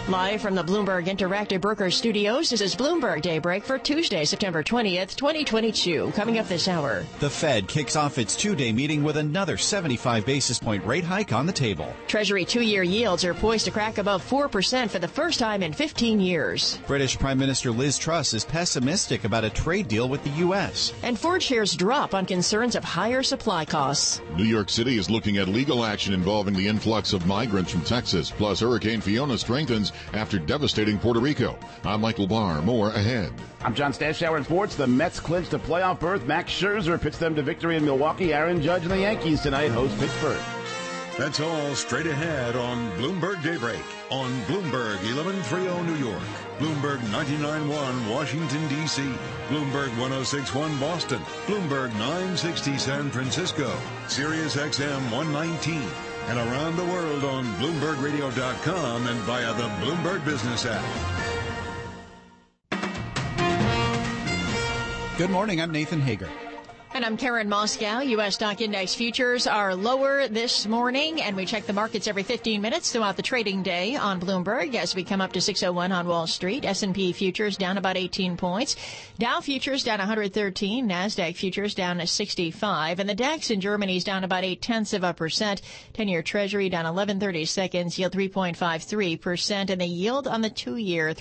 Live from the Bloomberg Interactive Brokers Studios, this is Bloomberg Daybreak for Tuesday, September 20th, 2022. Coming up this hour. The Fed kicks off its two-day meeting with another 75 basis point rate hike on the table. Treasury two-year yields are poised to crack above 4% for the first time in 15 years. British Prime Minister Liz Truss is pessimistic about a trade deal with the U.S. And Ford shares drop on concerns of higher supply costs. New York City is looking at legal action involving the influx of migrants from Texas. Plus, Hurricane Fiona strengthens after devastating Puerto Rico. I'm Michael Barr. More ahead. I'm John Stashower in sports. The Mets clinched a playoff berth. Max Scherzer picks them to victory in Milwaukee. Aaron Judge and the Yankees tonight host Pittsburgh. That's all straight ahead on Bloomberg Daybreak on Bloomberg 1130 New York, Bloomberg 99.1 Washington, D.C., Bloomberg 106.1 Boston, Bloomberg 960 San Francisco, Sirius XM 119, and around the world on BloombergRadio.com and via the Bloomberg Business app. Good morning, I'm Nathan Hager. And I'm Karen Moscow. U.S. stock index futures are lower this morning, and we check the markets every 15 minutes throughout the trading day on Bloomberg as we come up to 601 on Wall Street. S&P futures down about 18 points. Dow futures down 113. NASDAQ futures down 65. And the DAX in Germany is down about 0.8%. 10-year Treasury down 11/30 seconds, yield 3.53%, and the yield on the 2-year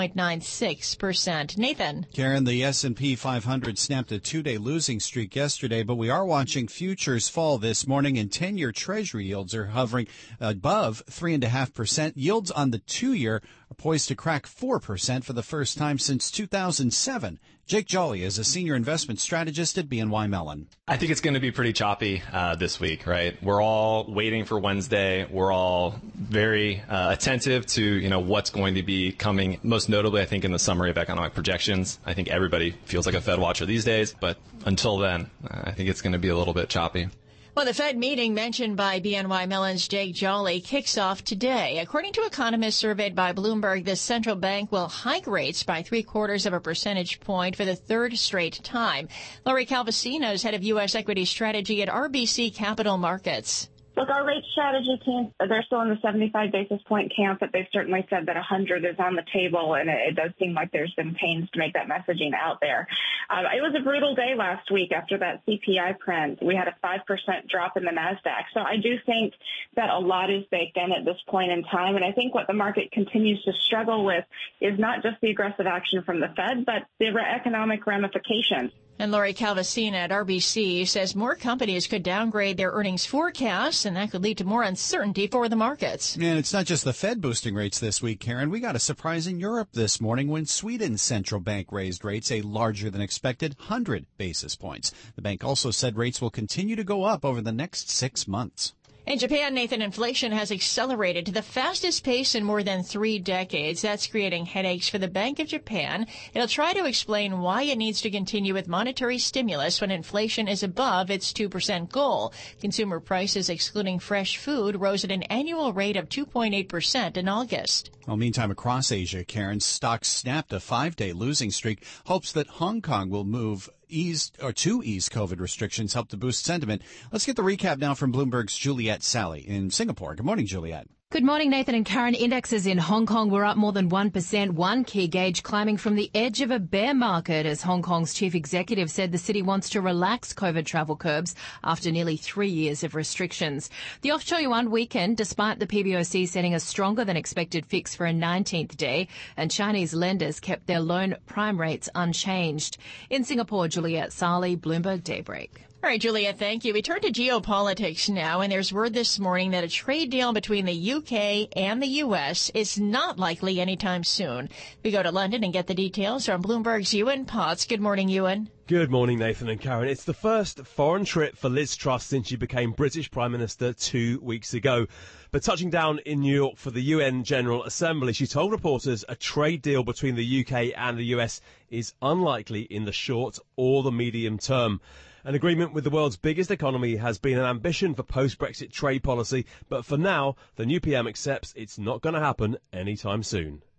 3.96%. Nathan. Karen, the S&P 500 snapped a two-day losing streak yesterday, but we are watching futures fall this morning, and 10-year Treasury yields are hovering above 3.5%. Yields on the 2-year are poised to crack 4% for the first time since 2007. Jake Jolly is a senior investment strategist at BNY Mellon. I think it's going to be pretty choppy this week, right? We're all waiting for Wednesday. We're all very attentive to, what's going to be coming. Most notably, I think, in the summary of economic projections. I think everybody feels like a Fed watcher these days, but until then, I think it's going to be a little bit choppy. Well, the Fed meeting mentioned by BNY Mellon's Jake Jolly kicks off today. According to economists surveyed by Bloomberg, the central bank will hike rates by 0.75 of a percentage point for the third straight time. Lori Calvasino is head of U.S. equity strategy at RBC Capital Markets. Look, our rate strategy team, they're still in the 75 basis point camp, but they've certainly said that 100 is on the table, and it does seem like there's been pains to make that messaging out there. It was a brutal day last week after that CPI print. We had a 5% drop in the NASDAQ. So I do think that a lot is baked in at this point in time, and I think what the market continues to struggle with is not just the aggressive action from the Fed, but the economic ramifications. And Lori Calvasina at RBC says more companies could downgrade their earnings forecasts, and that could lead to more uncertainty for the markets. And it's not just the Fed boosting rates this week, Karen. We got a surprise in Europe this morning when Sweden's central bank raised rates a larger than expected 100 basis points. The bank also said rates will continue to go up over the next 6 months. In Japan, Nathan, inflation has accelerated to the fastest pace in more than 3 decades. That's creating headaches for the Bank of Japan. It'll try to explain why it needs to continue with monetary stimulus when inflation is above its 2% goal. Consumer prices, excluding fresh food, rose at an annual rate of 2.8% in August. Well, meantime, across Asia, Karen, stocks snapped a 5-day losing streak. Hopes that Hong Kong will ease COVID restrictions help to boost sentiment. Let's get the recap now from Bloomberg's Juliet Sally in Singapore. Good morning, Juliet. Good morning, Nathan and Karen. Indexes in Hong Kong were up more than 1%, one key gauge climbing from the edge of a bear market as Hong Kong's chief executive said the city wants to relax COVID travel curbs after nearly 3 years of restrictions. The offshore yuan weakened despite the PBOC setting a stronger than expected fix for a 19th day, and Chinese lenders kept their loan prime rates unchanged. In Singapore, Juliet Sali, Bloomberg Daybreak. All right, Julia, thank you. We turn to geopolitics now, and there's word this morning that a trade deal between the UK and the U.S. is not likely anytime soon. We go to London and get the details from Bloomberg's Ewan Potts. Good morning, Ewan. Good morning, Nathan and Karen. It's the first foreign trip for Liz Truss since she became British Prime Minister 2 weeks ago. But touching down in New York for the UN General Assembly, she told reporters a trade deal between the UK and the US is unlikely in the short or the medium term. An agreement with the world's biggest economy has been an ambition for post-Brexit trade policy, but for now, the new PM accepts it's not going to happen anytime soon.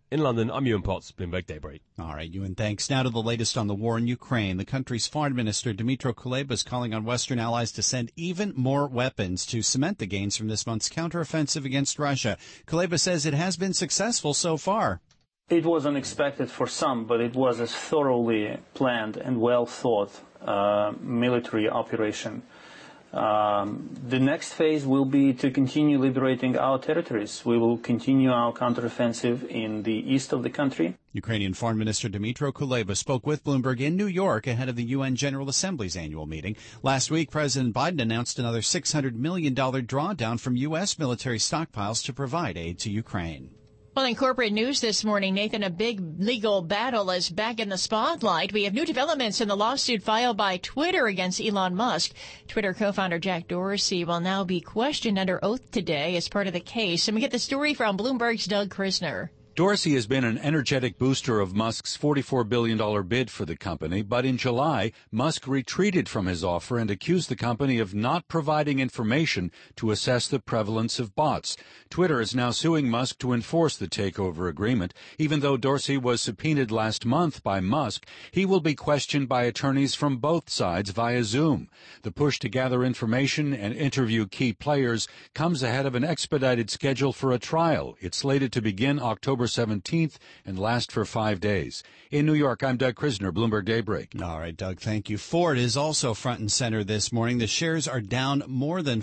In London, I'm Ewan Potts, Bloomberg Daybreak. All right, Ewan, thanks. Now to the latest on the war in Ukraine. The country's foreign minister, Dmytro Kuleba, is calling on Western allies to send even more weapons to cement the gains from this month's counteroffensive against Russia. Kuleba says it has been successful so far. It was unexpected for some, but it was a thoroughly planned and well-thought military operation. The next phase will be to continue liberating our territories. We will continue our counteroffensive in the east of the country. Ukrainian Foreign Minister Dmytro Kuleba spoke with Bloomberg in New York ahead of the UN General Assembly's annual meeting. Last week, President Biden announced another $600 million drawdown from U.S. military stockpiles to provide aid to Ukraine. Well, in corporate news this morning, Nathan, a big legal battle is back in the spotlight. We have new developments in the lawsuit filed by Twitter against Elon Musk. Twitter co-founder Jack Dorsey will now be questioned under oath today as part of the case. And we get the story from Bloomberg's Doug Krisner. Dorsey has been an energetic booster of Musk's $44 billion bid for the company, but in July, Musk retreated from his offer and accused the company of not providing information to assess the prevalence of bots. Twitter is now suing Musk to enforce the takeover agreement. Even though Dorsey was subpoenaed last month by Musk, he will be questioned by attorneys from both sides via Zoom. The push to gather information and interview key players comes ahead of an expedited schedule for a trial. It's slated to begin October 17th and last for 5 days. In New York, I'm Doug Krisner, Bloomberg Daybreak. All right, Doug, thank you. Ford is also front and center this morning. The shares are down more than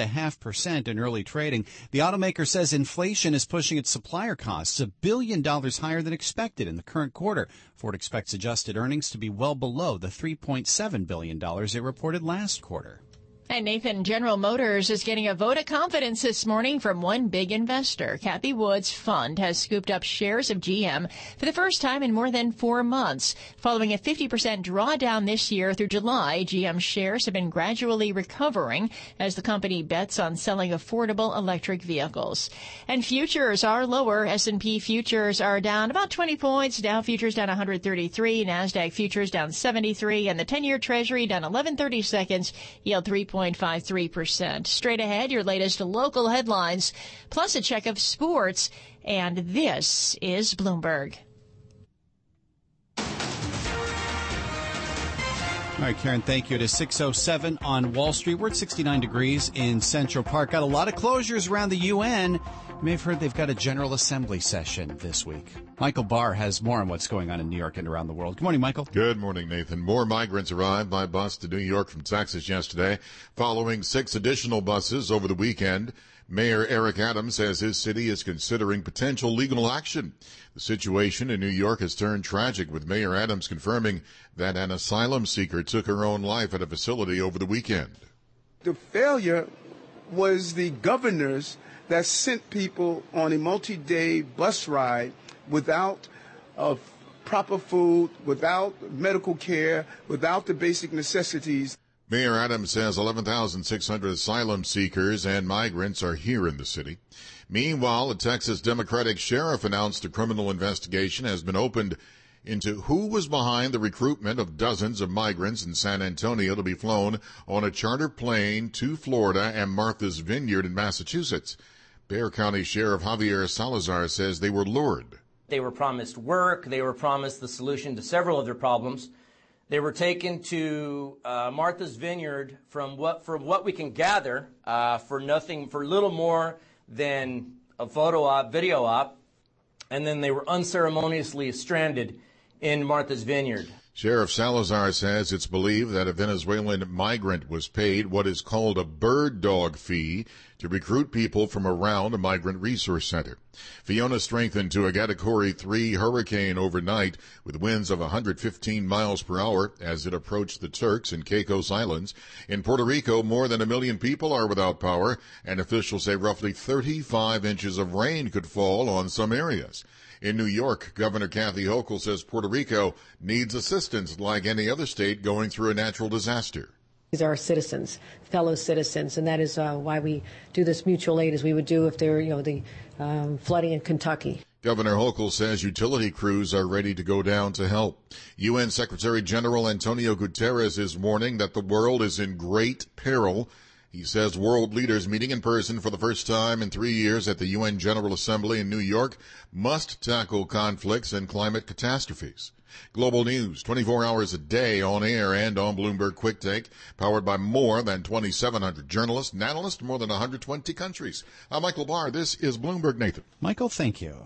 4.5% in early trading. The automaker says inflation is pushing its supplier costs $1 billion higher than expected in the current quarter. Ford expects adjusted earnings to be well below the $3.7 billion it reported last quarter. And Nathan, General Motors is getting a vote of confidence this morning from one big investor. Cathie Wood's fund has scooped up shares of GM for the first time in more than 4 months. Following a 50% drawdown this year through July, GM shares have been gradually recovering as the company bets on selling affordable electric vehicles. And futures are lower. S&P futures are down about 20 points. Dow futures down 133. NASDAQ futures down 73. And the 10-year Treasury down 11/30 seconds. Yield 3.53%. Straight ahead, your latest local headlines, plus a check of sports. And this is Bloomberg. All right, Karen, thank you. It is 6:07 on Wall Street. We're at 69 degrees in Central Park. Got a lot of closures around the UN. You may have heard they've got a General Assembly session this week. Michael Barr has more on what's going on in New York and around the world. Good morning, Michael. Good morning, Nathan. More migrants arrived by bus to New York from Texas yesterday, following 6 additional buses over the weekend. Mayor Eric Adams says his city is considering potential legal action. The situation in New York has turned tragic, with Mayor Adams confirming that an asylum seeker took her own life at a facility over the weekend. The failure was the governors that sent people on a multi-day bus ride without proper food, without medical care, without the basic necessities. Mayor Adams says 11,600 asylum seekers and migrants are here in the city. Meanwhile, a Texas Democratic sheriff announced a criminal investigation has been opened into who was behind the recruitment of dozens of migrants in San Antonio to be flown on a charter plane to Florida and Martha's Vineyard in Massachusetts. Bexar County Sheriff Javier Salazar says they were lured. They were promised work. They were promised the solution to several of their problems. They were taken to Martha's Vineyard from what we can gather for little more than a photo op, video op, and then they were unceremoniously stranded in Martha's Vineyard. Sheriff Salazar says it's believed that a Venezuelan migrant was paid what is called a bird dog fee to recruit people from around a migrant resource center. Fiona strengthened to a Category 3 hurricane overnight with winds of 115 miles per hour as it approached the Turks and Caicos Islands. In Puerto Rico, more than 1 million people are without power, and officials say roughly 35 inches of rain could fall on some areas. In New York, Governor Kathy Hochul says Puerto Rico needs assistance like any other state going through a natural disaster. These are our citizens, fellow citizens, and that is why we do this mutual aid as we would do if there were, the flooding in Kentucky. Governor Hochul says utility crews are ready to go down to help. UN Secretary General Antonio Guterres is warning that the world is in great peril He says world leaders meeting in person for the first time in 3 years at the UN General Assembly in New York must tackle conflicts and climate catastrophes. Global news, 24 hours a day on air and on Bloomberg Quick Take, powered by more than 2,700 journalists and analysts in more than 120 countries. I'm Michael Barr. This is Bloomberg. Nathan. Michael, thank you.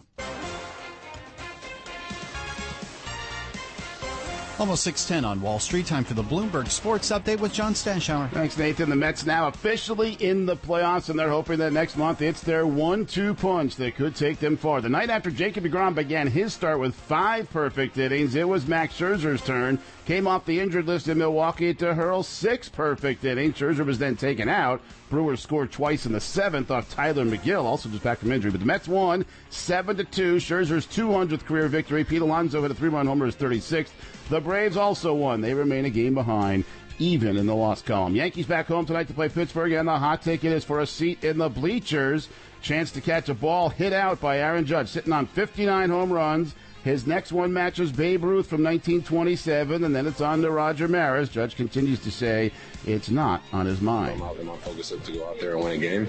Almost 6:10 on Wall Street. Time for the Bloomberg Sports Update with John Stashauer. Thanks, Nathan. The Mets now officially in the playoffs, and they're hoping that next month it's their 1-2 punch that could take them far. The night after Jacob deGrom began his start with 5 perfect innings, it was Max Scherzer's turn. Came off the injured list in Milwaukee to hurl 6 perfect innings. Scherzer was then taken out. Brewers scored twice in the 7th off Tyler McGill, also just back from injury. But the Mets won 7-2. Scherzer's 200th career victory. Pete Alonso hit a 3-run homer, his 36th. The Braves also won. They remain a game behind, even in the loss column. Yankees back home tonight to play Pittsburgh, and the hot ticket is for a seat in the bleachers. Chance to catch a ball hit out by Aaron Judge, sitting on 59 home runs. His next one matches Babe Ruth from 1927, and then it's on to Roger Maris. Judge continues to say it's not on his mind. My focus is to go out there and win a game.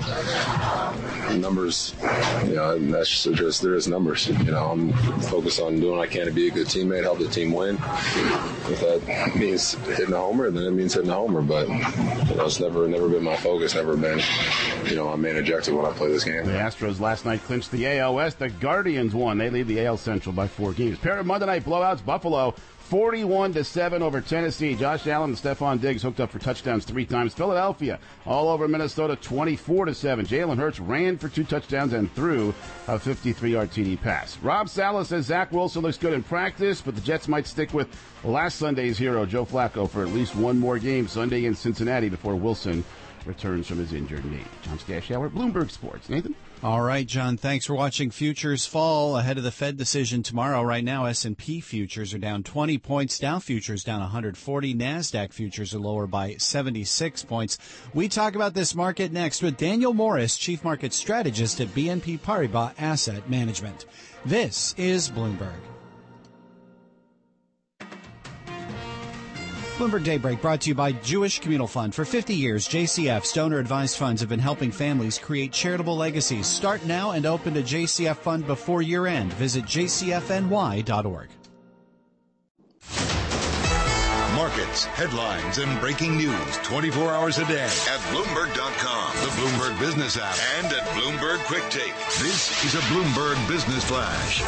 Numbers, that's just there is numbers. I'm focused on doing what I can to be a good teammate, help the team win. If that means hitting a homer, then it means hitting a homer. But it's never been my focus. Never been, my main objective when I play this game. The Astros last night clinched the AL West. The Guardians won. They lead the AL Central by 4 games. Pair of Monday night blowouts. Buffalo 41-7 over Tennessee. Josh Allen and Stephon Diggs hooked up for touchdowns 3 times. Philadelphia all over Minnesota 24-7. Jalen Hurts ran for 2 touchdowns and threw a 53-yard TD pass. Rob Saleh says Zach Wilson looks good in practice, but the Jets might stick with last Sunday's hero, Joe Flacco, for at least one more game Sunday in Cincinnati before Wilson returns from his injured knee. John Stashauer, Bloomberg Sports. Nathan? All right, John, thanks for watching Futures fall ahead of the Fed decision tomorrow. Right now, S&P futures are down 20 points. Dow futures down 140. NASDAQ futures are lower by 76 points. We talk about this market next with Daniel Morris, Chief Market Strategist at BNP Paribas Asset Management. This is Bloomberg. Bloomberg Daybreak brought to you by Jewish Communal Fund. For 50 years, JCF's donor-advised funds have been helping families create charitable legacies. Start now and open a JCF fund before year-end. Visit jcfny.org. Markets, headlines, and breaking news 24 hours a day at Bloomberg.com, the Bloomberg Business app, and at Bloomberg Quick Take. This is a Bloomberg Business Flash.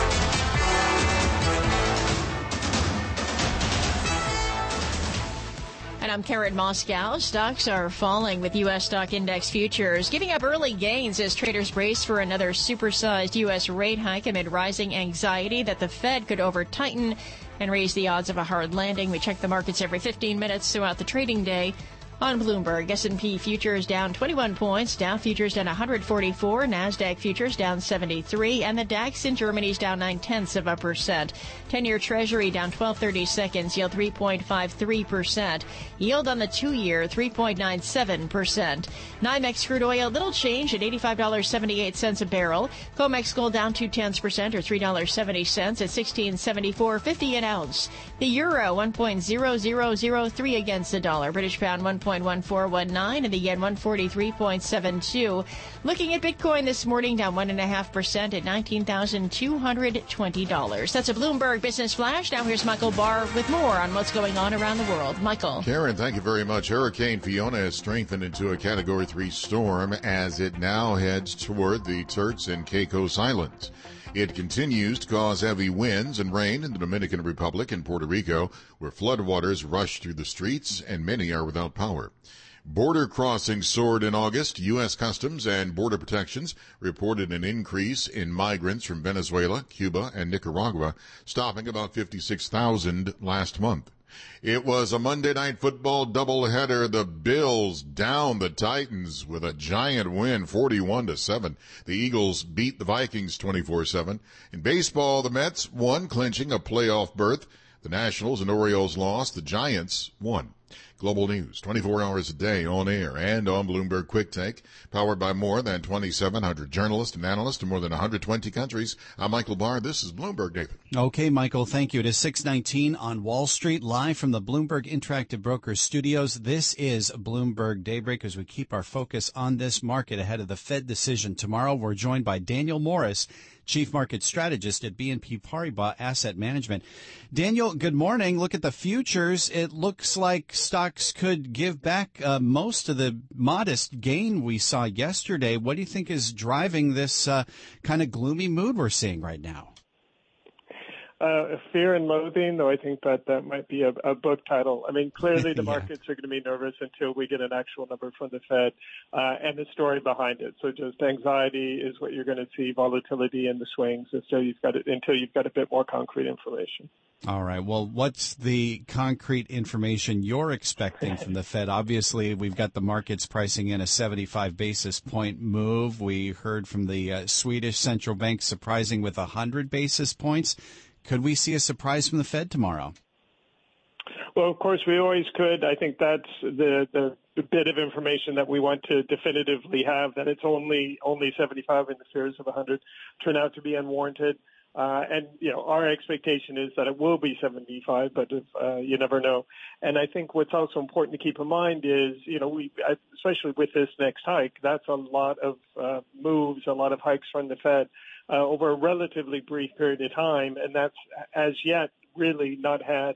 And I'm Karen Moscow. Stocks are falling with U.S. stock index futures giving up early gains as traders brace for another supersized U.S. rate hike amid rising anxiety that the Fed could over-tighten and raise the odds of a hard landing. We check the markets every 15 minutes throughout the trading day. On Bloomberg, S&P futures down 21 points, Dow futures down 144, NASDAQ futures down 73, and the DAX in Germany is down 0.9%. 10-year Treasury down 12/30 seconds, yield 3.53%. Yield on the 2-year, 3.97%. NYMEX crude oil, little change at $85.78 a barrel. COMEX gold down 0.2% or $3.70 at $16.74.50 an ounce. The euro, 1.0003 against the dollar. British pound, 1.1419, and the yen 143.72. Looking at Bitcoin this morning, down 1.5% at $19,220. That's a Bloomberg Business Flash. Now here's Michael Barr with more on what's going on around the world. Michael. Karen, thank you very much. Hurricane Fiona has strengthened into a Category 3 storm as it now heads toward the Turks and Caicos Islands. It continues to cause heavy winds and rain in the Dominican Republic and Puerto Rico, where floodwaters rush through the streets and many are without power. Border crossings soared in August. U.S. Customs and Border Protections reported an increase in migrants from Venezuela, Cuba, and Nicaragua, stopping about 56,000 last month. It was a Monday Night Football doubleheader. The Bills down the Titans with a giant win, 41-7. The Eagles beat the Vikings 24-7. In baseball, the Mets won, clinching a playoff berth. The Nationals and Orioles lost. The Giants won. Global news, 24 hours a day on air and on Bloomberg Quick Take, powered by more than 2,700 journalists and analysts in more than 120 countries. I'm Michael Barr. This is Bloomberg Daybreak. Okay, Michael, thank you. It is 6:19 on Wall Street, live from the Bloomberg Interactive Brokers studios. This is Bloomberg Daybreak as we keep our focus on this market ahead of the Fed decision tomorrow. We're joined by Daniel Morris, Chief Market Strategist at BNP Paribas Asset Management. Daniel, good morning. Look at the futures. It looks like stocks could give back most of the modest gain we saw yesterday. What do you think is driving this kind of gloomy mood we're seeing right now? Fear and loathing, though I think that might be a book title. I mean, clearly the markets are going to be nervous until we get an actual number from the Fed and the story behind it. So just anxiety is what you're going to see, volatility in the swings until you've got a bit more concrete information. All right. Well, what's the concrete information you're expecting from the Fed? Obviously, we've got the markets pricing in a 75 basis point move. We heard from the Swedish central bank surprising with 100 basis points. Could we see a surprise from the Fed tomorrow? Well, of course, we always could. I think that's the bit of information that we want to definitively have, that it's only 75 and the fears of 100 turn out to be unwarranted. And, our expectation is that it will be 75, but you never know. And I think what's also important to keep in mind is, especially with this next hike, that's a lot of moves, a lot of hikes from the Fed over a relatively brief period of time. And that's as yet really not had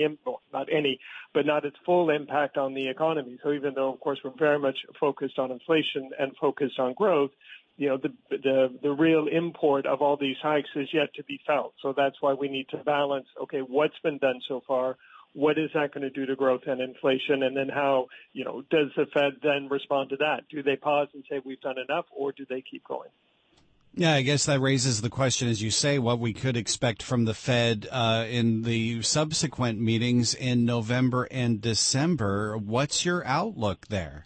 not its full impact on the economy. So even though, of course, we're very much focused on inflation and focused on growth, the real import of all these hikes is yet to be felt. So that's why we need to balance, okay, what's been done so far? What is that going to do to growth and inflation? And then how, does the Fed then respond to that? Do they pause and say we've done enough, or do they keep going? Yeah, I guess that raises the question, as you say, what we could expect from the Fed in the subsequent meetings in November and December. What's your outlook there?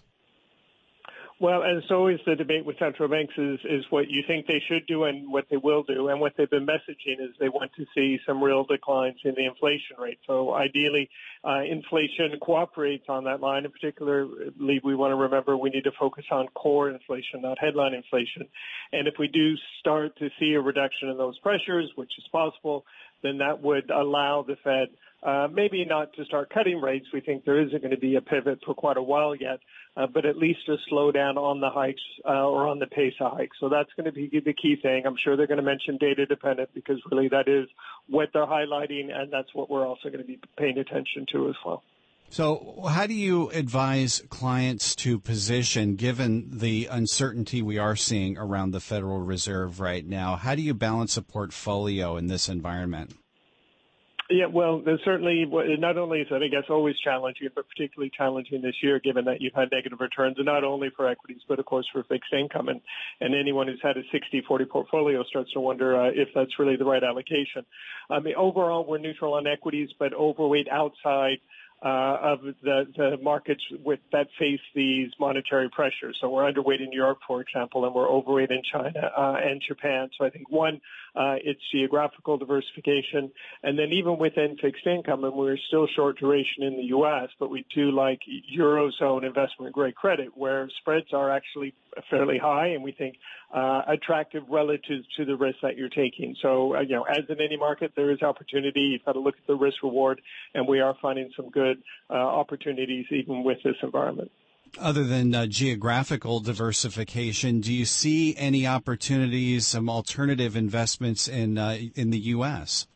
Well, as always, the debate with central banks is what you think they should do and what they will do. And what they've been messaging is they want to see some real declines in the inflation rate. So ideally, inflation cooperates on that line. In particular, we want to remember we need to focus on core inflation, not headline inflation. And if we do start to see a reduction in those pressures, which is possible, then that would allow the Fed maybe not to start cutting rates. We think there isn't going to be a pivot for quite a while yet, but at least a slowdown on the hikes or on the pace of hikes. So that's going to be the key thing. I'm sure they're going to mention data dependent because really that is what they're highlighting, and that's what we're also going to be paying attention to as well. So how do you advise clients to position, given the uncertainty we are seeing around the Federal Reserve right now? How do you balance a portfolio in this environment? Yeah, well, there's certainly, not only is that, I guess, always challenging, but particularly challenging this year, given that you've had negative returns, and not only for equities, but of course for fixed income. And anyone who's had a 60-40 portfolio starts to wonder if that's really the right allocation. I mean, overall, we're neutral on equities, but overweight outside of the markets that face these monetary pressures. So we're underweight in Europe, for example, and we're overweight in China and Japan. So I think it's geographical diversification. And then even within fixed income, and we're still short duration in the U.S., but we do like Eurozone investment grade credit, where spreads are actually fairly high and we think attractive relative to the risk that you're taking. So, as in any market, there is opportunity. You've got to look at the risk reward, and we are finding some good opportunities even with this environment. Other than geographical diversification, do you see any opportunities, some alternative investments in the U.S.?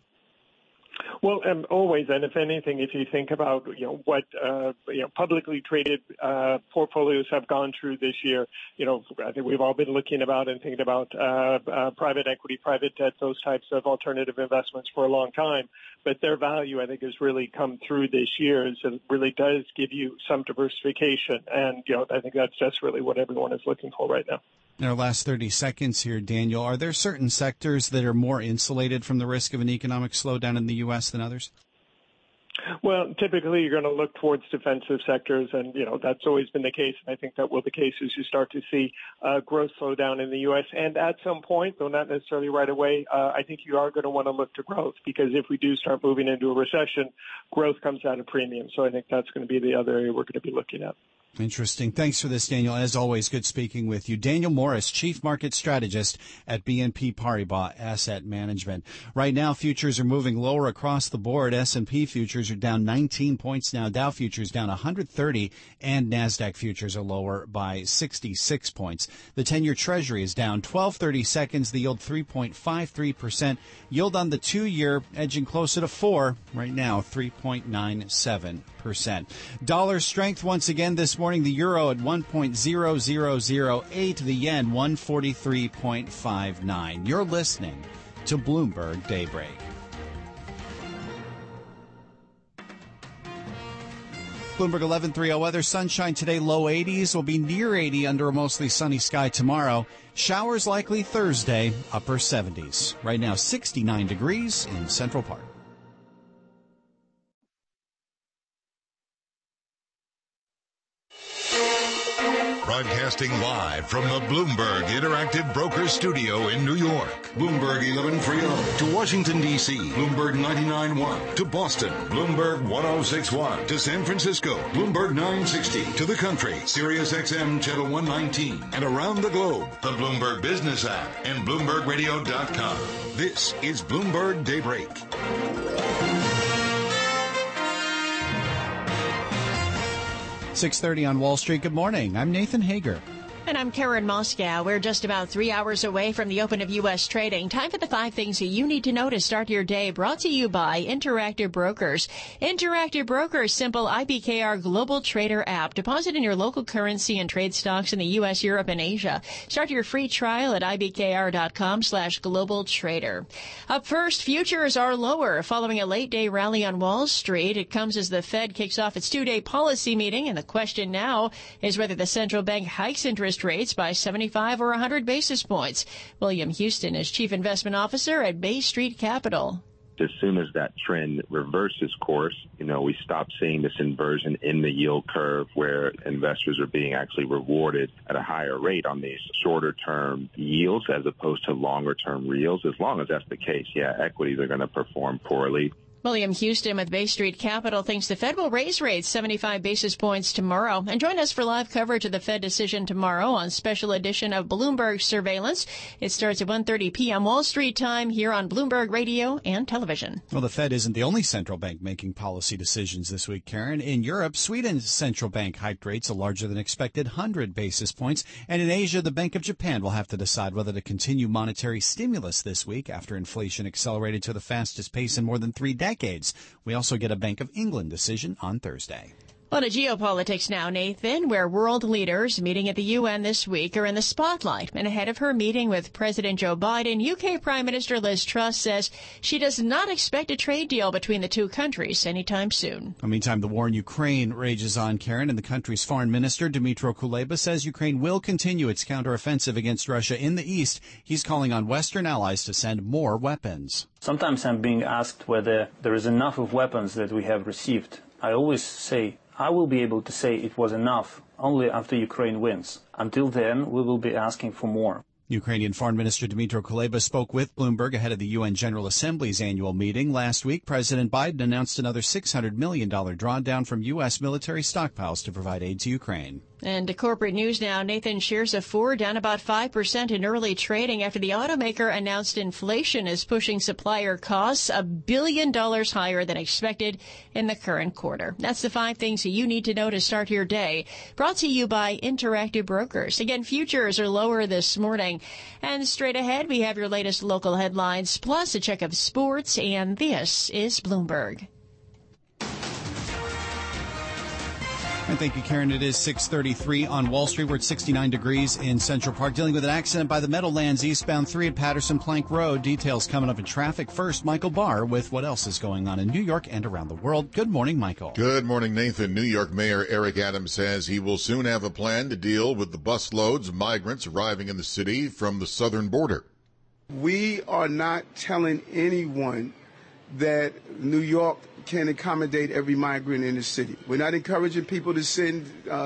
Well, always, and if anything, if you think about what publicly traded portfolios have gone through this year, I think we've all been looking about and thinking about private equity, private debt, those types of alternative investments for a long time. But their value, I think, has really come through this year. It really does give you some diversification, and I think that's just really what everyone is looking for right now. In our last 30 seconds here, Daniel, are there certain sectors that are more insulated from the risk of an economic slowdown in the U.S. than others? Well, typically you're going to look towards defensive sectors, and that's always been the case. And I think that will be the case as you start to see growth slow down in the U.S. And at some point, though not necessarily right away, I think you are going to want to look to growth, because if we do start moving into a recession, growth comes at a premium. So I think that's going to be the other area we're going to be looking at. Interesting. Thanks for this, Daniel. As always, good speaking with you. Daniel Morris, Chief Market Strategist at BNP Paribas Asset Management. Right now, futures are moving lower across the board. S&P futures are down 19 points now. Dow futures down 130, and NASDAQ futures are lower by 66 points. The 10-year Treasury is down 12/30 seconds. The yield 3.53%. Yield on the 2-year edging closer to 4. Right now, 3.97%. Dollar strength once again this morning. The euro at 1.0008. The yen 143.59. You're listening to Bloomberg Daybreak. Bloomberg 11:30 weather. Sunshine today, low 80s. Will be near 80 under a mostly sunny sky tomorrow. Showers likely Thursday, upper 70s. Right now, 69 degrees in Central Park. Broadcasting live from the Bloomberg Interactive Brokers Studio in New York. Bloomberg 1130 to Washington, D.C. Bloomberg 99.1 to Boston. Bloomberg 106.1 to San Francisco. Bloomberg 960 to the country. Sirius XM Channel 119. And around the globe, the Bloomberg Business app and BloombergRadio.com. This is Bloomberg Daybreak. 6:30 on Wall Street. Good morning. I'm Nathan Hager. And I'm Karen Moscow. We're just about 3 hours away from the open of U.S. trading. Time for the 5 things that you need to know to start your day, brought to you by Interactive Brokers. Interactive Brokers' simple IBKR Global Trader app. Deposit in your local currency and trade stocks in the U.S., Europe, and Asia. Start your free trial at IBKR.com/global trader. Up first, futures are lower following a late-day rally on Wall Street. It comes as the Fed kicks off its 2-day policy meeting, and the question now is whether the central bank hikes interest rates by 75 or 100 basis points. William Houston is Chief Investment Officer at Bay Street Capital. As soon as that trend reverses course, we stop seeing this inversion in the yield curve where investors are being actually rewarded at a higher rate on these shorter term yields as opposed to longer term yields. As long as that's the case, equities are going to perform poorly. William Houston with Bay Street Capital thinks the Fed will raise rates 75 basis points tomorrow. And join us for live coverage of the Fed decision tomorrow on special edition of Bloomberg Surveillance. It starts at 1:30 p.m. Wall Street time here on Bloomberg Radio and television. Well, the Fed isn't the only central bank making policy decisions this week, Karen. In Europe, Sweden's central bank hiked rates a larger than expected 100 basis points. And in Asia, the Bank of Japan will have to decide whether to continue monetary stimulus this week after inflation accelerated to the fastest pace in more than 3 decades. We also get a Bank of England decision on Thursday. On to geopolitics now, Nathan, where world leaders meeting at the UN this week are in the spotlight. And ahead of her meeting with President Joe Biden, UK Prime Minister Liz Truss says she does not expect a trade deal between the two countries anytime soon. Meantime, the war in Ukraine rages on, Karen, and the country's foreign minister, Dmytro Kuleba, says Ukraine will continue its counteroffensive against Russia in the east. He's calling on Western allies to send more weapons. Sometimes I'm being asked whether there is enough of weapons that we have received. I always say I will be able to say it was enough only after Ukraine wins. Until then, we will be asking for more. Ukrainian Foreign Minister Dmytro Kuleba spoke with Bloomberg ahead of the UN General Assembly's annual meeting. Last week, President Biden announced another $600 million drawdown from U.S. military stockpiles to provide aid to Ukraine. And to corporate news now, Nathan, shares of Ford down about 5% in early trading after the automaker announced inflation is pushing supplier costs $1 billion higher than expected in the current quarter. That's the 5 things that you need to know to start your day. Brought to you by Interactive Brokers. Again, futures are lower this morning. And straight ahead, we have your latest local headlines, plus a check of sports, and this is Bloomberg. And thank you, Karen. It is 6:33 on Wall Street. We're at 69 degrees in Central Park, dealing with an accident by the Meadowlands eastbound 3 at Patterson Plank Road. Details coming up in traffic. First, Michael Barr with what else is going on in New York and around the world. Good morning, Michael. Good morning, Nathan. New York Mayor Eric Adams says he will soon have a plan to deal with the busloads of migrants arriving in the city from the southern border. We are not telling anyone that New York can accommodate every migrant in the city. We're not encouraging people to send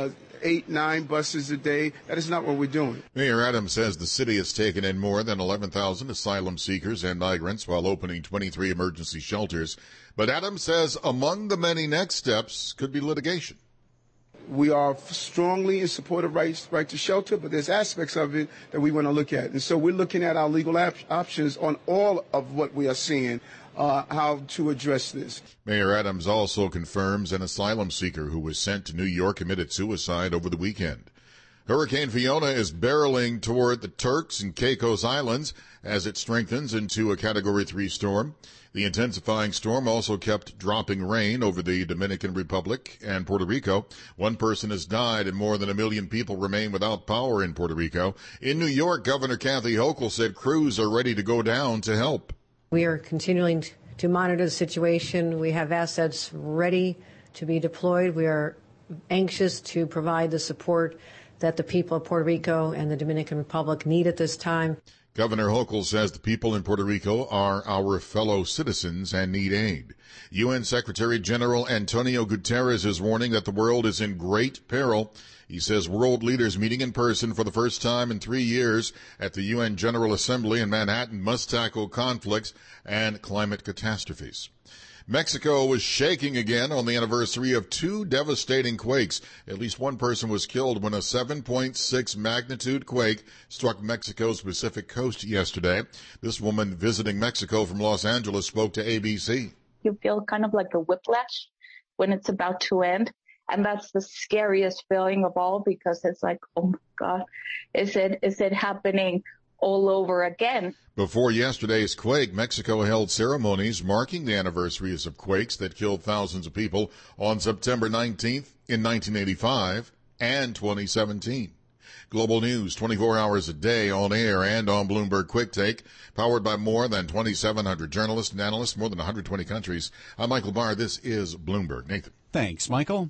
8, 9 buses a day. That is not what we're doing. Mayor Adams says the city has taken in more than 11,000 asylum seekers and migrants while opening 23 emergency shelters. But Adams says among the many next steps could be litigation. We are strongly in support of right to shelter, but there's aspects of it that we want to look at. And so we're looking at our legal options on all of what we are seeing, how to address this. Mayor Adams also confirms an asylum seeker who was sent to New York committed suicide over the weekend. Hurricane Fiona is barreling toward the Turks and Caicos Islands as it strengthens into a Category 3 storm. The intensifying storm also kept dropping rain over the Dominican Republic and Puerto Rico. One person has died and more than 1 million people remain without power in Puerto Rico. In New York, Governor Kathy Hochul said crews are ready to go down to help. We are continuing to monitor the situation. We have assets ready to be deployed. We are anxious to provide the support that the people of Puerto Rico and the Dominican Republic need at this time. Governor Hochul says the people in Puerto Rico are our fellow citizens and need aid. UN Secretary General Antonio Guterres is warning that the world is in great peril. He says world leaders meeting in person for the first time in 3 years at the UN General Assembly in Manhattan must tackle conflicts and climate catastrophes. Mexico was shaking again on the anniversary of 2 devastating quakes. At least one person was killed when a 7.6 magnitude quake struck Mexico's Pacific coast yesterday. This woman visiting Mexico from Los Angeles spoke to ABC. You feel kind of like a whiplash when it's about to end. And that's the scariest feeling of all, because it's like, oh my God, is it happening all over again? Before yesterday's quake, Mexico held ceremonies marking the anniversaries of quakes that killed thousands of people on September 19th in 1985 and 2017. Global news 24 hours a day on air and on Bloomberg Quick Take, powered by more than 2,700 journalists and analysts, more than 120 countries. I'm Michael Barr. This is Bloomberg. Nathan. Thanks, Michael.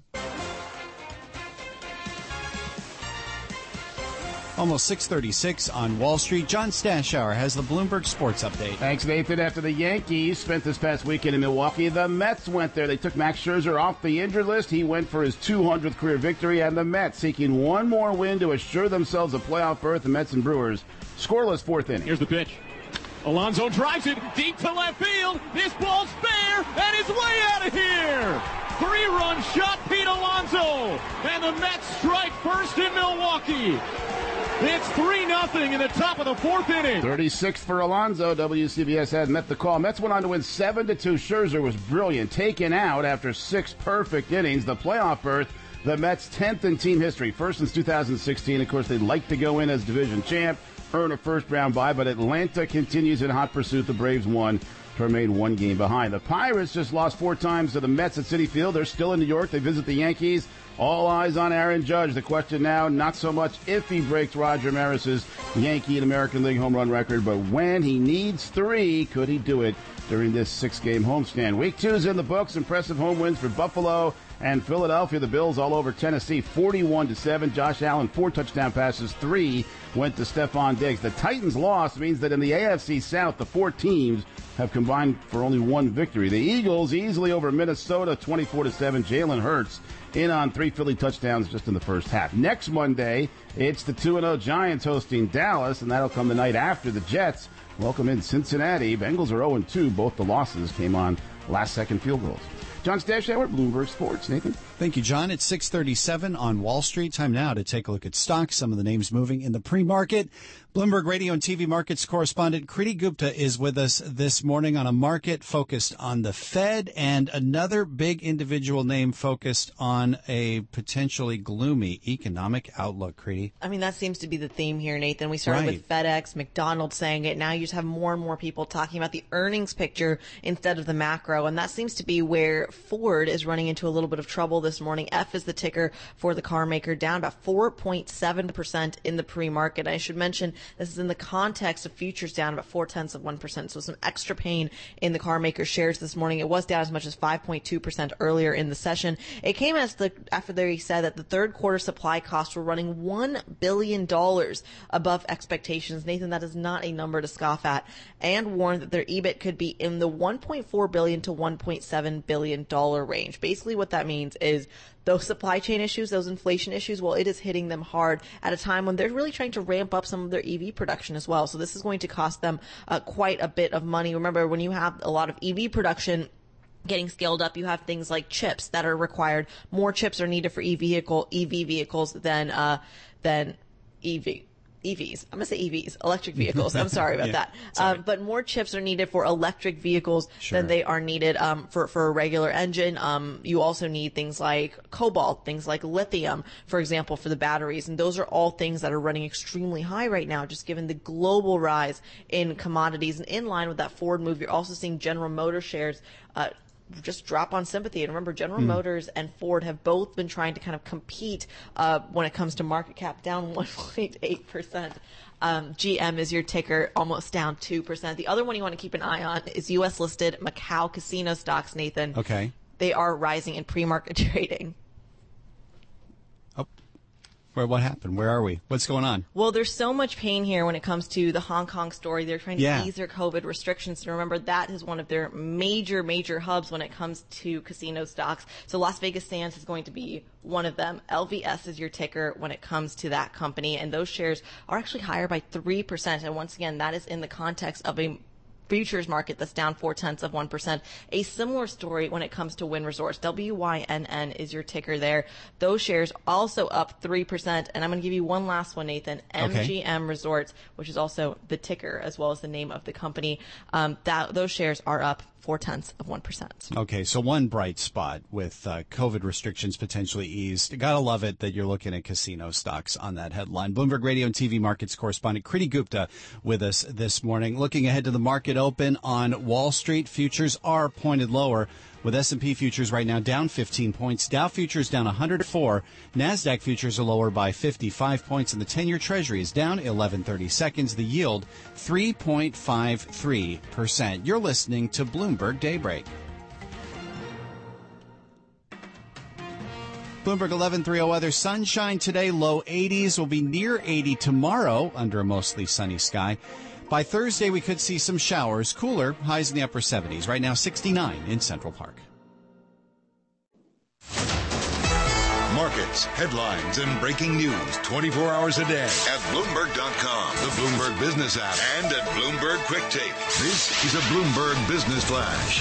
Almost 6:36 on Wall Street. John Stashower has the Bloomberg Sports Update. Thanks, Nathan. After the Yankees spent this past weekend in Milwaukee, the Mets went there. They took Max Scherzer off the injured list. He went for his 200th career victory, and the Mets seeking one more win to assure themselves a playoff berth. The Mets and Brewers scoreless 4th inning. Here's the pitch. Alonso drives it deep to left field. This ball's fair, and it's way out of here. 3-run shot, Pete Alonso, and the Mets strike first in Milwaukee. It's 3-0 in the top of the 4th inning. 36th for Alonso. WCBS had met the call. Mets went on to win 7-2. Scherzer was brilliant, taken out after 6 perfect innings. The playoff berth, the Mets' 10th in team history, first since 2016. Of course, they'd like to go in as division champ, earn a first-round bye, but Atlanta continues in hot pursuit. The Braves won to remain 1 game behind. The Pirates just lost 4 times to the Mets at Citi Field. They're still in New York. They visit the Yankees. All eyes on Aaron Judge. The question now, not so much if he breaks Roger Maris's Yankee and American League home run record, but when he needs 3, could he do it during this 6-game homestand? Week 2 is in the books. Impressive home wins for Buffalo and Philadelphia. The Bills all over Tennessee, 41-7. Josh Allen, 4 touchdown passes, 3 went to Stephon Diggs. The Titans' loss means that in the AFC South, the 4 teams have combined for only 1 victory. The Eagles easily over Minnesota, 24-7. Jalen Hurts in on 3 Philly touchdowns just in the first half. Next Monday, it's the 2-0 Giants hosting Dallas, and that'll come the night after the Jets welcome in Cincinnati. Bengals are 0-2. Both the losses came on last-second field goals. John Stashower, Bloomberg Sports. Nathan? Thank you, John. It's 6:37 on Wall Street. Time now to take a look at stocks, some of the names moving in the pre-market. Bloomberg Radio and TV Markets correspondent Kriti Gupta is with us this morning on a market focused on the Fed and another big individual name focused on a potentially gloomy economic outlook. Kriti. I mean, that seems to be the theme here, Nathan. We started with FedEx, McDonald's saying it. Now you just have more and more people talking about the earnings picture instead of the macro, and that seems to be where Ford is running into a little bit of trouble. this morning. F is the ticker for the car maker, down about 4.7% in the pre-market. I should mention this is in the context of futures down about 0.4%. So some extra pain in the car maker shares this morning. It was down as much as 5.2% earlier in the session. It came after they said that the third quarter supply costs were running $1 billion above expectations. Nathan, that is not a number to scoff at, and warned that their EBIT could be in the $1.4 billion to $1.7 billion range. Basically what that means is those supply chain issues, those inflation issues, well, it is hitting them hard at a time when they're really trying to ramp up some of their EV production as well. So this is going to cost them quite a bit of money. Remember, when you have a lot of EV production getting scaled up, you have things like chips that are required. More chips are needed for EV vehicles than EVs. I'm going to say EVs, electric vehicles. I'm sorry about that. But more chips are needed for electric vehicles than they are needed for a regular engine. You also need things like cobalt, things like lithium, for example, for the batteries. And those are all things that are running extremely high right now, just given the global rise in commodities. And in line with that forward move, you're also seeing General Motors shares just drop on sympathy. And remember, General Motors and Ford have both been trying to kind of compete when it comes to market cap, down 1.8%. GM is your ticker, almost down 2%. The other one you want to keep an eye on is U.S.-listed Macau casino stocks, Nathan. Okay. They are rising in pre-market trading. What happened? Where are we? What's going on? Well, there's so much pain here when it comes to the Hong Kong story. They're trying to ease their COVID restrictions. And remember, that is one of their major hubs when it comes to casino stocks. So Las Vegas Sands is going to be one of them. LVS is your ticker when it comes to that company. And those shares are actually higher by 3%. And once again, that is in the context of a futures market that's down 0.4%. A similar story when it comes to Wynn Resorts. WYNN is your ticker there. Those shares also up 3%. And I'm going to give you one last one, Nathan. MGM Resorts, which is also the ticker as well as the name of the company. Those shares are up 0.4%. Okay, so one bright spot with COVID restrictions potentially eased. Gotta love it that you're looking at casino stocks on that headline. Bloomberg Radio and TV markets correspondent Kriti Gupta with us this morning. Looking ahead to the market open on Wall Street, futures are pointed lower, with S&P futures right now down 15 points. Dow futures down 104. NASDAQ futures are lower by 55 points, and the 10-year Treasury is down 11/32. The yield, 3.53%. You're listening to Bloomberg Daybreak. Bloomberg 11:30 weather. Sunshine today, low 80s. Will be near 80 tomorrow under a mostly sunny sky. By Thursday, we could see some showers. Cooler, highs in the upper 70s. Right now, 69 in Central Park. Markets, headlines, and breaking news 24 hours a day at Bloomberg.com, the Bloomberg Business app, and at Bloomberg Quick Take. This is a Bloomberg Business Flash.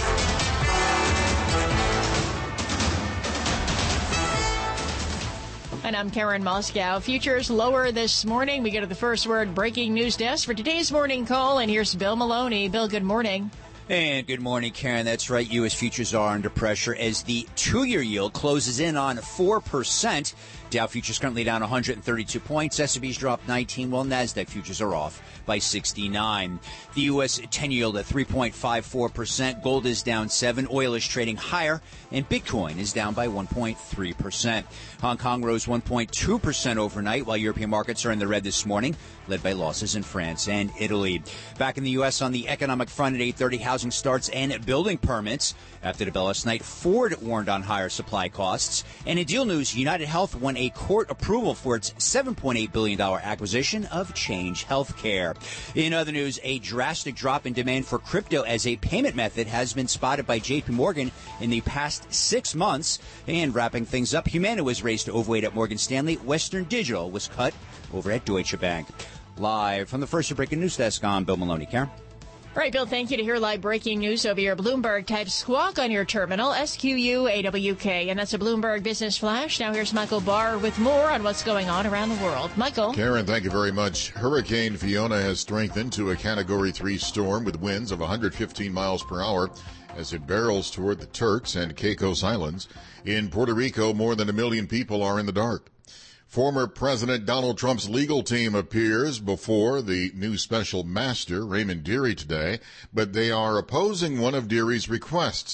And I'm Karen Moscow. Futures lower this morning. We go to the first word breaking news desk for today's morning call. And here's Bill Maloney. Bill, good morning. And good morning, Karen. That's right. U.S. futures are under pressure as the two-year yield closes in on 4%. Dow futures currently down 132 points. S&P's dropped 19, while NASDAQ futures are off by 69. The U.S. 10-year yield at 3.54%. Gold is down 7. Oil is trading higher, and Bitcoin is down by 1.3%. Hong Kong rose 1.2% overnight, while European markets are in the red this morning, led by losses in France and Italy. Back in the U.S. on the economic front at 8:30, housing starts and building permits. After the bell last night, Ford warned on higher supply costs. And in deal news, United Health won a court approval for its $7.8 billion acquisition of Change Healthcare. In other news, a drastic drop in demand for crypto as a payment method has been spotted by J.P. Morgan in the past 6 months. And wrapping things up, Humana was raised to overweight at Morgan Stanley. Western Digital was cut over at Deutsche Bank. Live from the First Breaking News Desk, I'm Bill Maloney. Karen? All right, Bill, thank you to hear live breaking news over your Bloomberg. Type squawk on your terminal, SQUAWK, and that's a Bloomberg Business Flash. Now here's Michael Barr with more on what's going on around the world. Michael. Karen, thank you very much. Hurricane Fiona has strengthened to a Category 3 storm with winds of 115 miles per hour as it barrels toward the Turks and Caicos Islands. In Puerto Rico, more than 1 million people are in the dark. Former President Donald Trump's legal team appears before the new special master, Raymond Dearie, today, but they are opposing one of Dearie's requests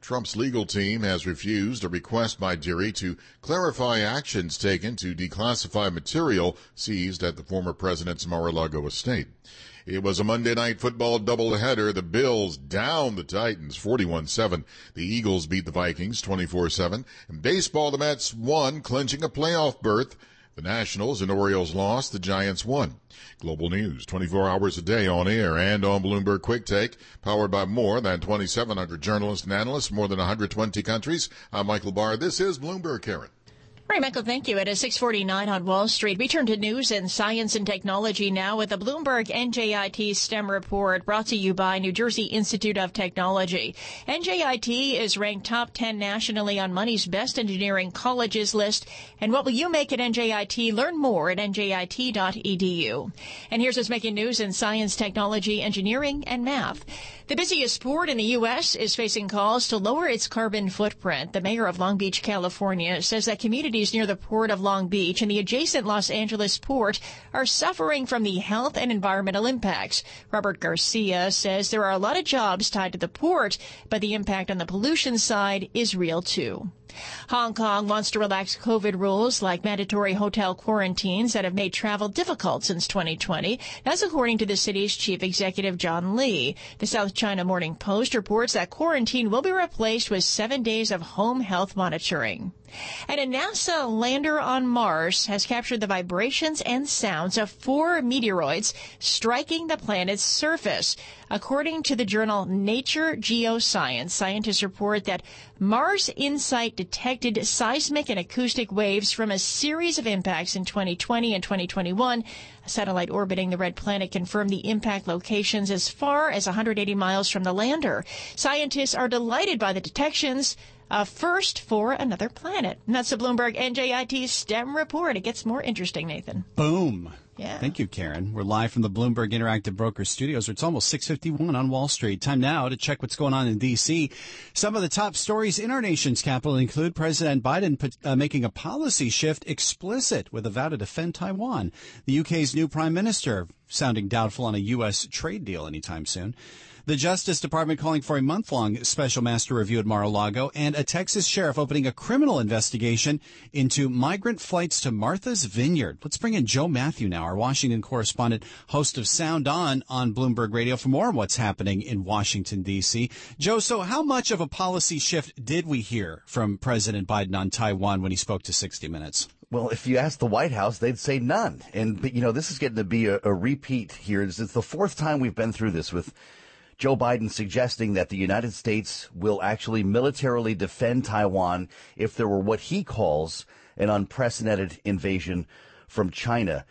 Trump's legal team has refused a request by Deary to clarify actions taken to declassify material seized at the former president's Mar-a-Lago estate. It was a Monday Night Football doubleheader. The Bills down the Titans 41-7. The Eagles beat the Vikings 24-7. In baseball, the Mets won, clinching a playoff berth. The Nationals and Orioles lost. The Giants won. Global news 24 hours a day on air and on Bloomberg Quick Take, powered by more than 2,700 journalists and analysts, more than 120 countries. I'm Michael Barr. This is Bloomberg, Karen. All right, Michael, thank you. At 6:49 on Wall Street, we turn to news and science and technology now with the Bloomberg NJIT STEM report brought to you by New Jersey Institute of Technology. NJIT is ranked top 10 nationally on Money's Best Engineering Colleges list. And what will you make at NJIT? Learn more at njit.edu. And here's what's making news in science, technology, engineering, and math. The busiest port in the U.S. is facing calls to lower its carbon footprint. The mayor of Long Beach, California, says that communities near the port of Long Beach and the adjacent Los Angeles port are suffering from the health and environmental impacts. Robert Garcia says there are a lot of jobs tied to the port, but the impact on the pollution side is real too. Hong Kong wants to relax COVID rules like mandatory hotel quarantines that have made travel difficult since 2020. That's according to the city's chief executive, John Lee. The South China Morning Post reports that quarantine will be replaced with 7 days of home health monitoring. And a NASA lander on Mars has captured the vibrations and sounds of 4 meteoroids striking the planet's surface. According to the journal Nature Geoscience, scientists report that Mars InSight detected seismic and acoustic waves from a series of impacts in 2020 and 2021. A satellite orbiting the red planet confirmed the impact locations as far as 180 miles from the lander. Scientists are delighted by the detections. First for another planet. And that's the Bloomberg NJIT STEM report. It gets more interesting, Nathan. Boom. Yeah. Thank you, Karen. We're live from the Bloomberg Interactive Brokers Studios. It's almost 6:51 on Wall Street. Time now to check what's going on in D.C. Some of the top stories in our nation's capital include President Biden making a policy shift explicit with a vow to defend Taiwan. The UK's new prime minister sounding doubtful on a U.S. trade deal anytime soon. The Justice Department calling for a month-long special master review at Mar-a-Lago, and a Texas sheriff opening a criminal investigation into migrant flights to Martha's Vineyard. Let's bring in Joe Matthew now, our Washington correspondent, host of Sound On Bloomberg Radio, for more on what's happening in Washington, D.C. Joe, so how much of a policy shift did we hear from President Biden on Taiwan when he spoke to 60 Minutes? Well, if you ask the White House, they'd say none. But, this is getting to be a repeat here. It's the fourth time we've been through this with Joe Biden suggesting that the United States will actually militarily defend Taiwan if there were what he calls an unprecedented invasion from China.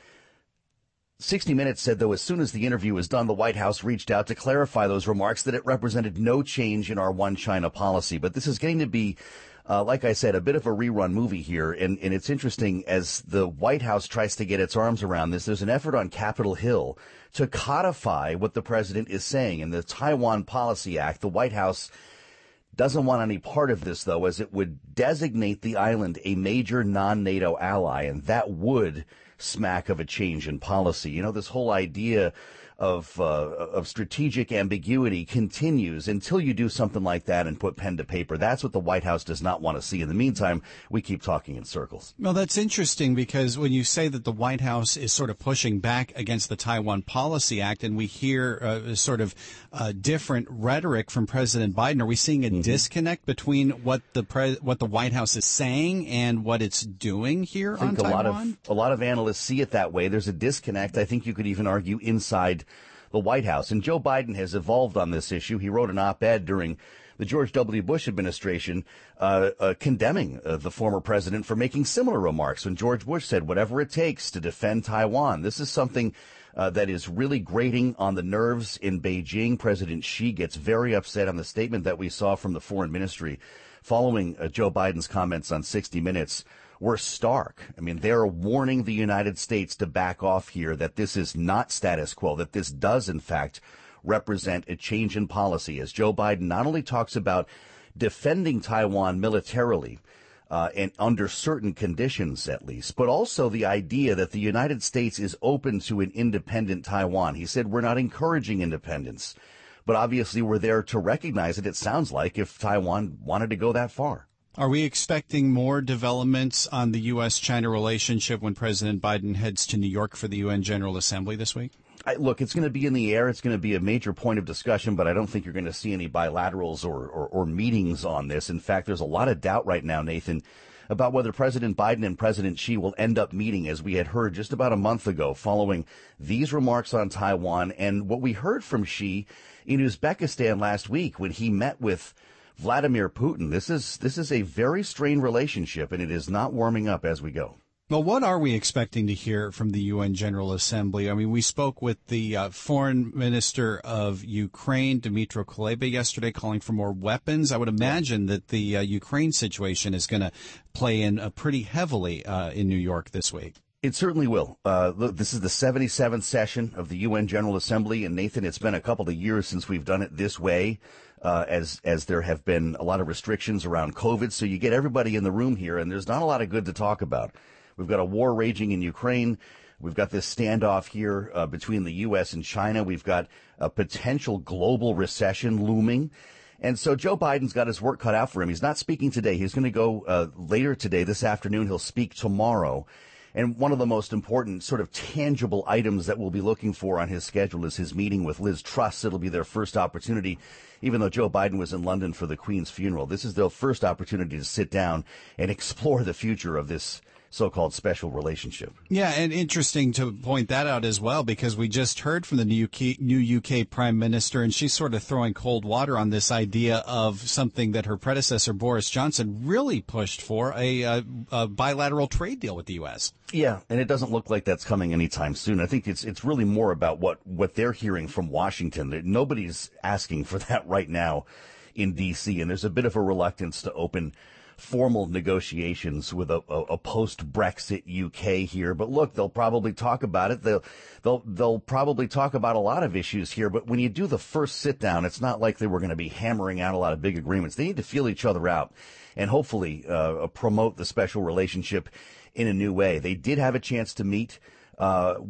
60 Minutes said, though, as soon as the interview was done, the White House reached out to clarify those remarks, that it represented no change in our one China policy. But this is getting to be, like I said, a bit of a rerun movie here. And it's interesting as the White House tries to get its arms around this. There's an effort on Capitol Hill to codify what the president is saying. In the Taiwan Policy Act, the White House doesn't want any part of this, though, as it would designate the island a major non-NATO ally, and that would smack of a change in policy. This whole idea of strategic ambiguity continues until you do something like that and put pen to paper. That's what the White House does not want to see. In the meantime, we keep talking in circles. Well, that's interesting because when you say that the White House is sort of pushing back against the Taiwan Policy Act and we hear sort of different rhetoric from President Biden, are we seeing a disconnect between what the White House is saying and what it's doing here on Taiwan? A lot of analysts see it that way. There's a disconnect. I think you could even argue inside the White House. And Joe Biden has evolved on this issue. He wrote an op-ed during the George W. Bush administration condemning the former president for making similar remarks when George Bush said, whatever it takes to defend Taiwan. This is something that is really grating on the nerves in Beijing. President Xi gets very upset on the statement that we saw from the foreign ministry following Joe Biden's comments on 60 Minutes. Were stark. I mean, they're warning the United States to back off here, that this is not status quo, that this does, in fact, represent a change in policy, as Joe Biden not only talks about defending Taiwan militarily, and under certain conditions at least, but also the idea that the United States is open to an independent Taiwan. He said, we're not encouraging independence, but obviously we're there to recognize it, it sounds like, if Taiwan wanted to go that far. Are we expecting more developments on the U.S.-China relationship when President Biden heads to New York for the UN General Assembly this week? Look, it's going to be in the air. It's going to be a major point of discussion, but I don't think you're going to see any bilaterals or meetings on this. In fact, there's a lot of doubt right now, Nathan, about whether President Biden and President Xi will end up meeting, as we had heard just about a month ago, following these remarks on Taiwan and what we heard from Xi in Uzbekistan last week when he met with Vladimir Putin. This is a very strained relationship, and it is not warming up as we go. Well, what are we expecting to hear from the UN General Assembly? I mean, we spoke with the foreign minister of Ukraine, Dmytro Kuleba, yesterday, calling for more weapons. I would imagine that the Ukraine situation is going to play in pretty heavily in New York this week. It certainly will. Look, this is the 77th session of the UN General Assembly, and Nathan, it's been a couple of years since we've done it this way, as there have been a lot of restrictions around COVID. So you get everybody in the room here, and there's not a lot of good to talk about. We've got a war raging in Ukraine. We've got this standoff here between the U.S. and China. We've got a potential global recession looming. And so Joe Biden's got his work cut out for him. He's not speaking today. He's going to go later today, this afternoon. He'll speak tomorrow. And one of the most important sort of tangible items that we'll be looking for on his schedule is his meeting with Liz Truss. It'll be their first opportunity, even though Joe Biden was in London for the Queen's funeral. This is their first opportunity to sit down and explore the future of this so-called special relationship. Yeah, and interesting to point that out as well, because we just heard from the new UK Prime Minister, and she's sort of throwing cold water on this idea of something that her predecessor, Boris Johnson, really pushed for, a bilateral trade deal with the U.S. Yeah, and it doesn't look like that's coming anytime soon. I think it's really more about what they're hearing from Washington. Nobody's asking for that right now in D.C., and there's a bit of a reluctance to open formal negotiations with a post-Brexit UK here. But look, they'll probably talk about it. They'll probably talk about a lot of issues here. But when you do the first sit down, it's not like they were going to be hammering out a lot of big agreements. They need to feel each other out and hopefully promote the special relationship in a new way. They did have a chance to meet at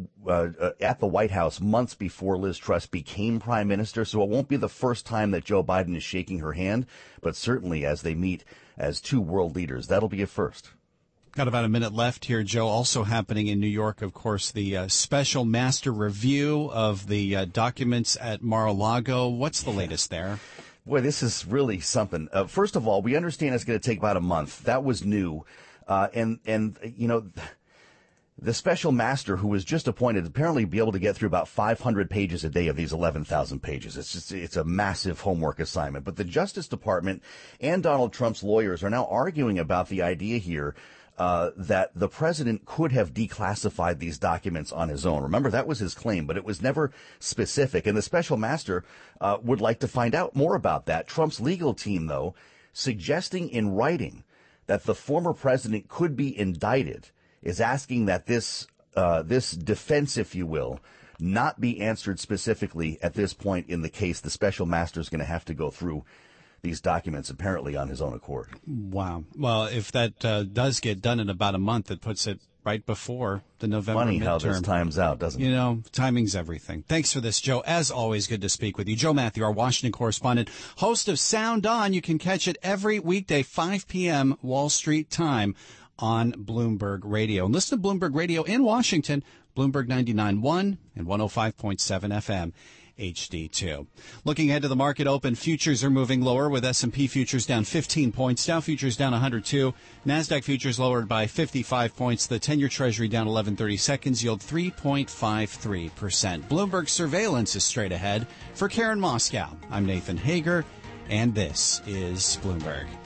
the White House months before Liz Truss became prime minister. So it won't be the first time that Joe Biden is shaking her hand, but certainly as they meet as two world leaders, that'll be a first. Got about a minute left here, Joe. Also happening in New York, of course, the special master review of the documents at Mar-a-Lago. What's the latest there? Boy, this is really something. First of all, we understand it's going to take about a month. That was new. And you know, the special master who was just appointed apparently be able to get through about 500 pages a day of these 11,000 pages. It's a massive homework assignment. But the Justice Department and Donald Trump's lawyers are now arguing about the idea here that the president could have declassified these documents on his own. Remember, that was his claim, but it was never specific. And the special master would like to find out more about that. Trump's legal team, though, suggesting in writing that the former president could be indicted, is asking that this defense, if you will, not be answered specifically at this point in the case. The special master is going to have to go through these documents apparently on his own accord. Wow. Well, if that does get done in about a month, it puts it right before the November Funny midterm. how this times out, doesn't it? You know, timing's everything. Thanks for this, Joe. As always, good to speak with you. Joe Matthew, our Washington correspondent, host of Sound On. You can catch it every weekday, 5 p.m. Wall Street time on Bloomberg Radio. And listen to Bloomberg Radio in Washington, Bloomberg 99.1 and 105.7 FM. HD2. Looking ahead to the market open, futures are moving lower with S&P futures down 15 points, Dow futures down 102, NASDAQ futures lowered by 55 points, the 10-year Treasury down 11/30 seconds, yield 3.53%. Bloomberg surveillance is straight ahead. For Karen Moscow, I'm Nathan Hager, and this is Bloomberg.